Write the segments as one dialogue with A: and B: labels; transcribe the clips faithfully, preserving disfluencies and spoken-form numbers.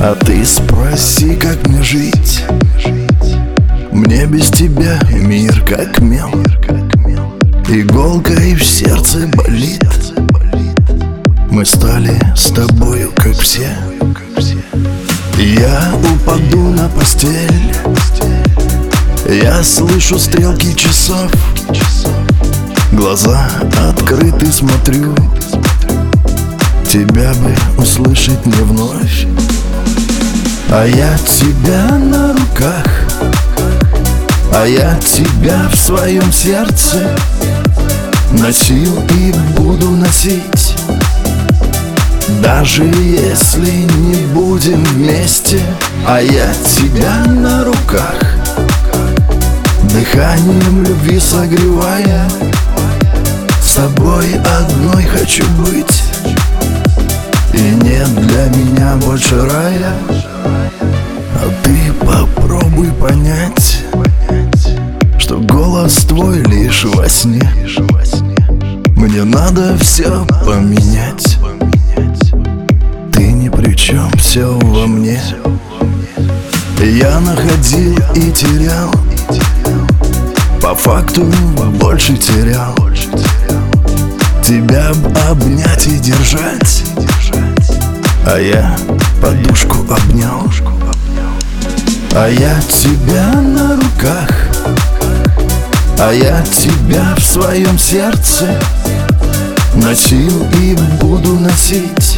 A: А ты спроси, как мне жить. Мне без тебя мир как мел. Иголкой в сердце болит. Мы стали с тобою как все. Я упаду на постель. Я слышу стрелки часов. Глаза открыты, смотрю. Тебя бы услышать не вновь. А я тебя на руках, а я тебя в своем сердце носил и буду носить. Даже если не будем вместе, а я тебя на руках, дыханием любви согревая, с тобой одной хочу быть. И нет для меня больше рая. А ты попробуй понять, что голос твой лишь во сне. Мне надо все поменять. Ты ни при чем, все во мне. Я находил и терял, по факту больше терял. Тебя б обнять и держать, а я подушку обнял. А я тебя на руках, а я тебя в своем сердце носил и буду носить.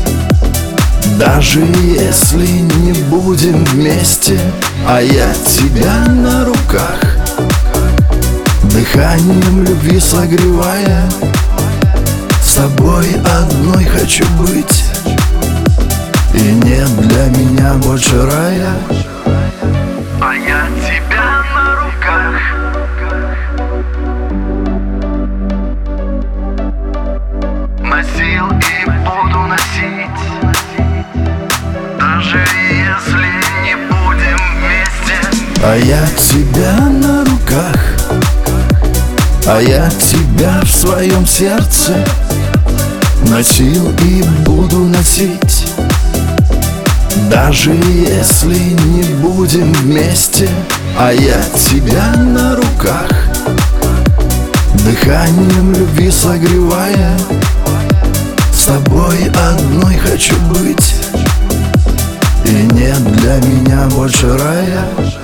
A: Даже если не будем вместе, а я тебя на руках, дыханием любви согревая, с тобой одной хочу быть. И нет для меня больше рая.
B: А я тебя на руках, носил и буду носить. Даже если не будем вместе.
A: А я тебя на руках, а я тебя в своем сердце носил и буду носить. Даже если не будем вместе, а я тебя на руках, дыханием любви согревая, с тобой одной хочу быть. И нет для меня больше рая.